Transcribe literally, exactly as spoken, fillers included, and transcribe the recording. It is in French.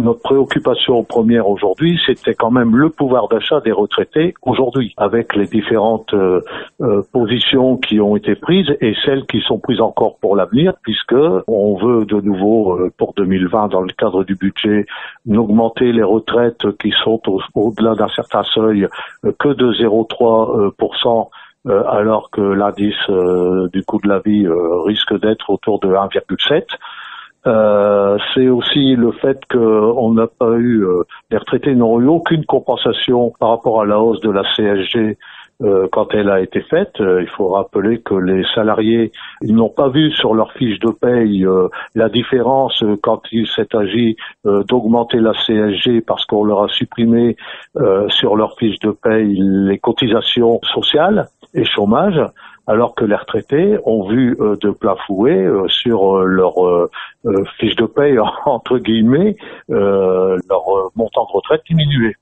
notre préoccupation première aujourd'hui, c'était quand même le pouvoir d'achat des retraités aujourd'hui, avec les différentes euh, euh, positions qui ont été prises et celles qui sont prises encore pour l'avenir, puisque on veut de nouveau euh, pour deux mille vingt, dans le cadre du budget, n'augmenter les retraites qui sont au, au-delà d'un certain seuil euh, que de zéro virgule trois pour cent. Euh, alors que l'indice euh, du coût de la vie euh, risque d'être autour de un virgule sept. Euh, c'est aussi le fait qu'on n'a pas eu, euh, les retraités n'ont eu aucune compensation par rapport à la hausse de la C S G euh, quand elle a été faite. Euh, il faut rappeler que les salariés, ils n'ont pas vu sur leur fiche de paye euh, la différence euh, quand il s'est agi euh, d'augmenter la C S G parce qu'on leur a supprimé euh, sur leur fiche de paye les cotisations sociales et chômage, alors que les retraités ont vu euh, de plein fouet euh, sur euh, leur euh, euh, fiche de paye, entre guillemets, euh, leur euh, montant de retraite diminuer.